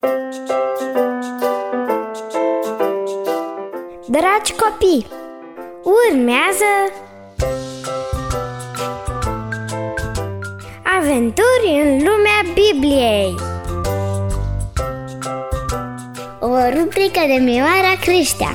Dragi copii, urmează Aventuri în lumea Bibliei, o rubrică de Mioara Creștea.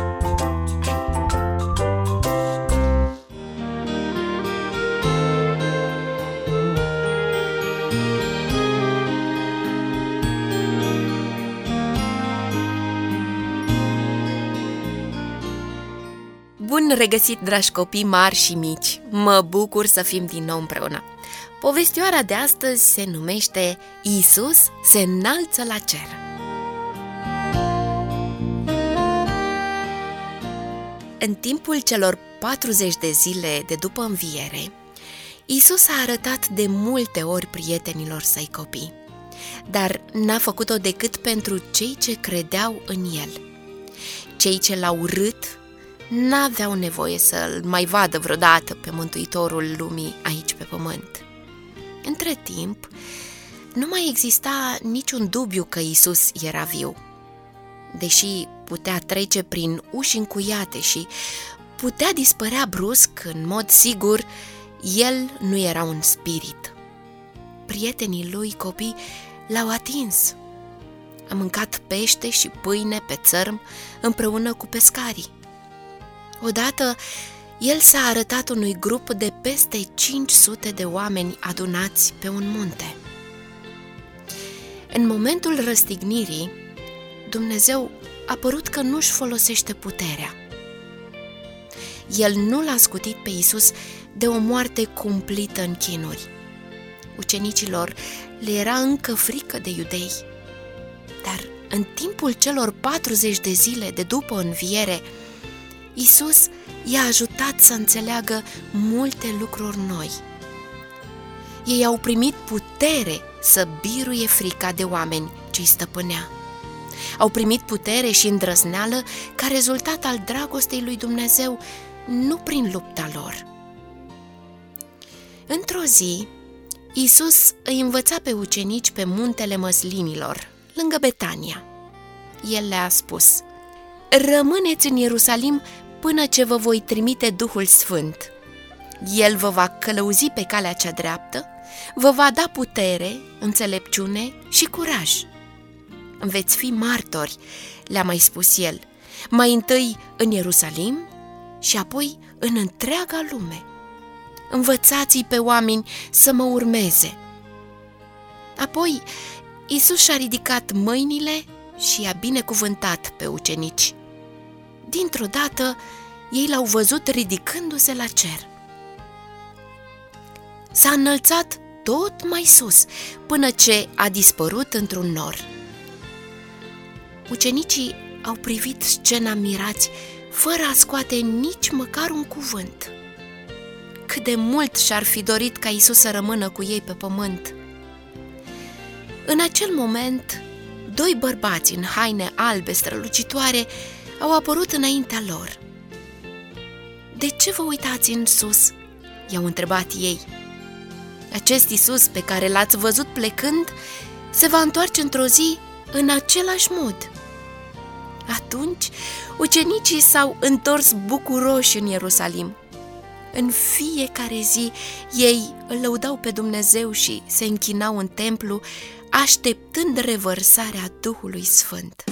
Bun regăsit, dragi copii mari și mici! Mă bucur să fim din nou împreună. Povestioara de astăzi se numește Iisus se înalță la cer. În timpul celor 40 de zile de după înviere, Iisus a arătat de multe ori prietenilor săi copii, dar n-a făcut-o decât pentru cei ce credeau în El. Cei ce l-au urât n-aveau nevoie să-L mai vadă vreodată pe Mântuitorul lumii aici pe pământ. Între timp, nu mai exista niciun dubiu că Iisus era viu. Deși putea trece prin uși încuiate și putea dispărea brusc, în mod sigur, El nu era un spirit. Prietenii lui copii l-au atins. A mâncat pește și pâine pe țărm împreună cu pescarii. Odată, el s-a arătat unui grup de peste 500 de oameni adunați pe un munte. În momentul răstignirii, Dumnezeu a părut că nu-și folosește puterea. El nu l-a scutit pe Iisus de o moarte cumplită în chinuri. Ucenicilor le era încă frică de iudei, dar în timpul celor 40 de zile de după înviere, Iisus i-a ajutat să înțeleagă multe lucruri noi. Ei au primit putere să biruie frica de oameni ce-i stăpânea. Au primit putere și îndrăzneală ca rezultat al dragostei lui Dumnezeu, nu prin lupta lor. Într-o zi, Iisus îi învăța pe ucenici pe muntele Măslinilor, lângă Betania. El le-a spus: rămâneți în Ierusalim până ce vă voi trimite Duhul Sfânt. El vă va călăuzi pe calea cea dreaptă, vă va da putere, înțelepciune și curaj. Veți fi martori, le-a mai spus el, mai întâi în Ierusalim și apoi în întreaga lume. Învățați-i pe oameni să mă urmeze. Apoi, Iisus și-a ridicat mâinile și i-a binecuvântat pe ucenici. Dintr-o dată, ei l-au văzut ridicându-se la cer. S-a înălțat tot mai sus, până ce a dispărut într-un nor. Ucenicii au privit scena mirați, fără a scoate nici măcar un cuvânt. Cât de mult și-ar fi dorit ca Iisus să rămână cu ei pe pământ. În acel moment, doi bărbați în haine albe strălucitoare au apărut înaintea lor. De ce vă uitați în sus? I-au întrebat ei. Acest Iisus pe care l-ați văzut plecând se va întoarce într-o zi în același mod. Atunci, ucenicii s-au întors bucuroși în Ierusalim. În fiecare zi, ei îl lăudau pe Dumnezeu și se închinau în templu, așteptând revărsarea Duhului Sfânt.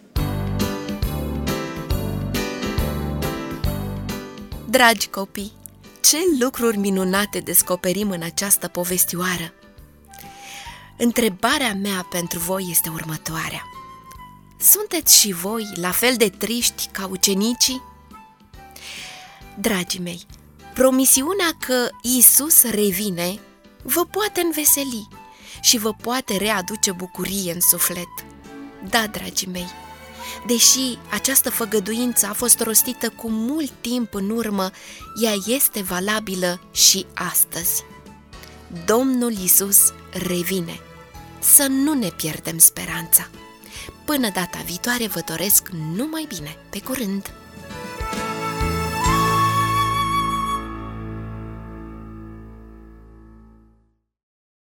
Dragi copii, ce lucruri minunate descoperim în această povestioară! Întrebarea mea pentru voi este următoarea. Sunteți și voi la fel de triști ca ucenicii? Dragii mei, promisiunea că Iisus revine vă poate înveseli și vă poate readuce bucurie în suflet. Da, dragii mei, deși această făgăduință a fost rostită cu mult timp în urmă, ea este valabilă și astăzi. Domnul Iisus revine. Să nu ne pierdem speranța. Până data viitoare vă doresc numai bine. Pe curând!